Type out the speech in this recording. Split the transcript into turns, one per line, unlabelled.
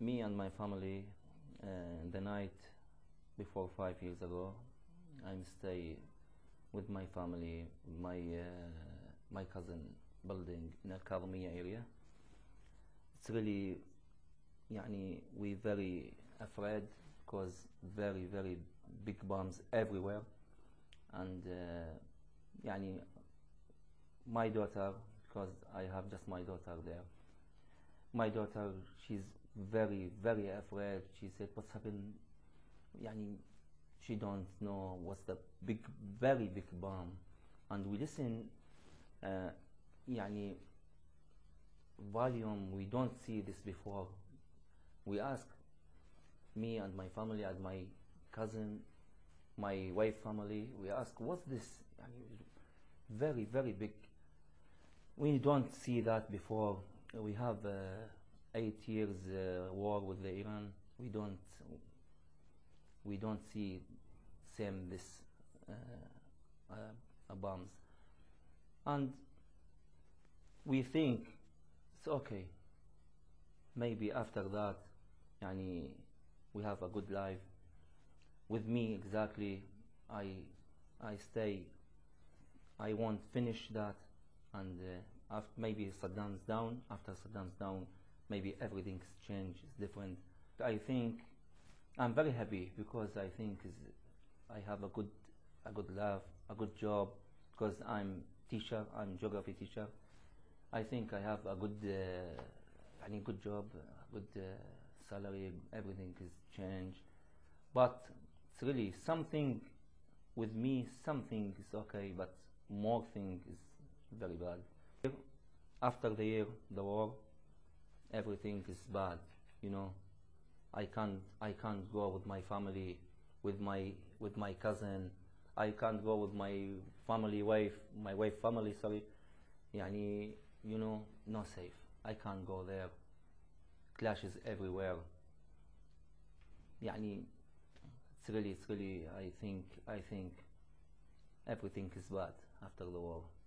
Me and my family, the night before 5 years ago, I'm stay with my family, my cousin building in Al-Kadhimiya area. It's really, we very afraid because very big bombs everywhere, and my daughter, because I have just my daughter there. My daughter, she's very afraid. She said, "What's happened?" She don't know what's the very big bomb, and we listen. Volume. We don't see this before. We ask, me and my family and my cousin, my wife family. We ask, "What's this?" Very big. We don't see that before. We have 8 years war with the Iran. We don't see same this bombs, and we think it's okay. Maybe after that, we have a good life. With me, exactly, I stay. I won't finish that, and after maybe Saddam's down. After Saddam's down, maybe everything's changed. It's different. I think I'm very happy because I think I have a good life, a good job, because I'm teacher. I'm geography teacher. I think I have a good good job, good salary. Everything is changed, but it's really something with me. Something is okay, but more thing is very bad. After the war, everything is bad. I can't go with my family, with my cousin. I can't go with my wife family. Sorry, not safe. I can't go there. Clashes everywhere. It's really. I think everything is bad after the war.